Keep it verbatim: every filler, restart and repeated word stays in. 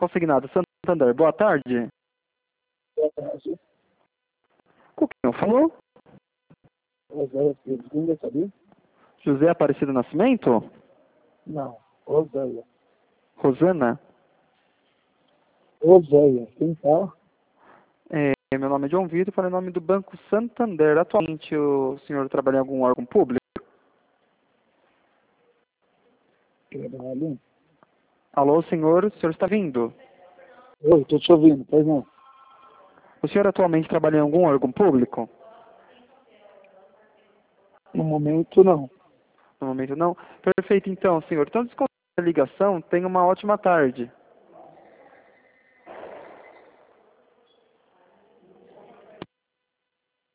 consignado Santander. Boa tarde. Boa tarde. Com quem falou? Roséia Pedro, sabia? José Aparecido Nascimento? Não, Roséia. Rosana? Roséia, quem tá? É, meu nome é João Vitor, falei em nome do Banco Santander. Atualmente o senhor trabalha em algum órgão público? Trabalho. Alô, senhor, o senhor está vindo? Oi, tô te ouvindo, pois não. O senhor atualmente trabalha em algum órgão público? No momento, não. No momento não? Perfeito, então, senhor. Então, desculpa a ligação, tenha uma ótima tarde.